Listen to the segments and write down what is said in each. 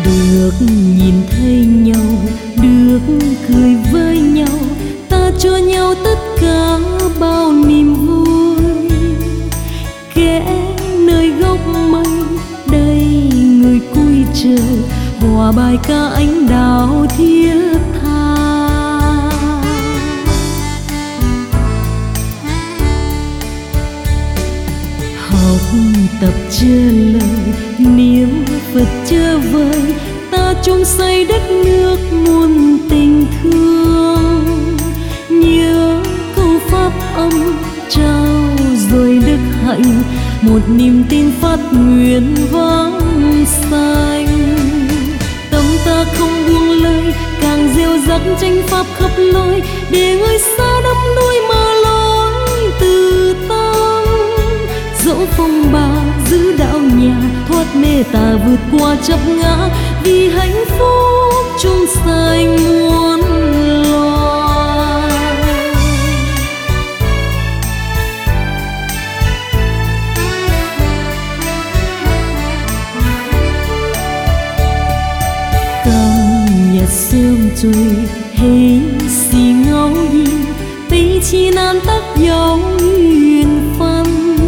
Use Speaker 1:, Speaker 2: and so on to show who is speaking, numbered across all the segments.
Speaker 1: Được nhìn thấy nhau, được cười với nhau, ta cho nhau tất cả bao niềm vui. Kẻ nơi góc mây đây người cúi chờ, hòa bài ca anh đào thiết tha. Học tập chưa lời, niệm Phật chưa vời, ta chung xây đất nước muôn tình thương. Nhớ câu pháp âm trao rồi đức hạnh, một niềm tin phát nguyện vang xanh. Tâm ta không buông lời, càng gieo rắc tranh pháp khắp lối, để người xa đắm đuối mà lối từ tâm. Dẫu phong ba giữ đạo nhà, thoát mê tà vượt qua chấp ngã, vì hạnh phúc chung sanh muôn loài. Cầm nhật sương trôi hay xì ngẫu nhiên, tí chi nan tác dấu duyên phân.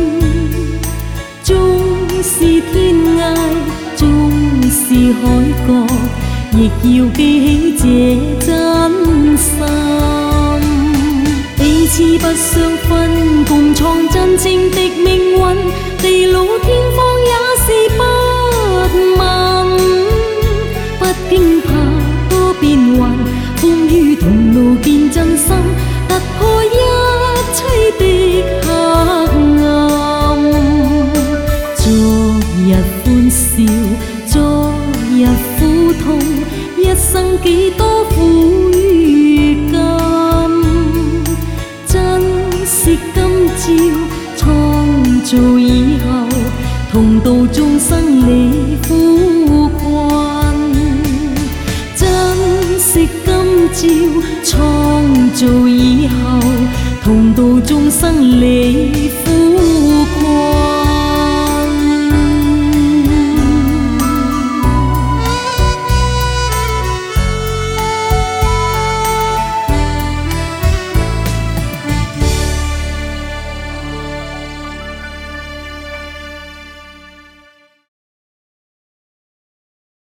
Speaker 1: Chung si thiên ngai, chung si hỏi cò, nhiệt yêu kỳ chế chân sam. Ý chi bất相分，共創真正的命運，地老天荒也是不問。不驚怕多變幻，風雨同路見真心，突破一切的黑暗。昨日歡笑，昨日苦痛，一生幾多苦與甘。珍惜今朝，創造以後，同度眾生離苦困。珍惜今朝，創造以後，同度眾生離苦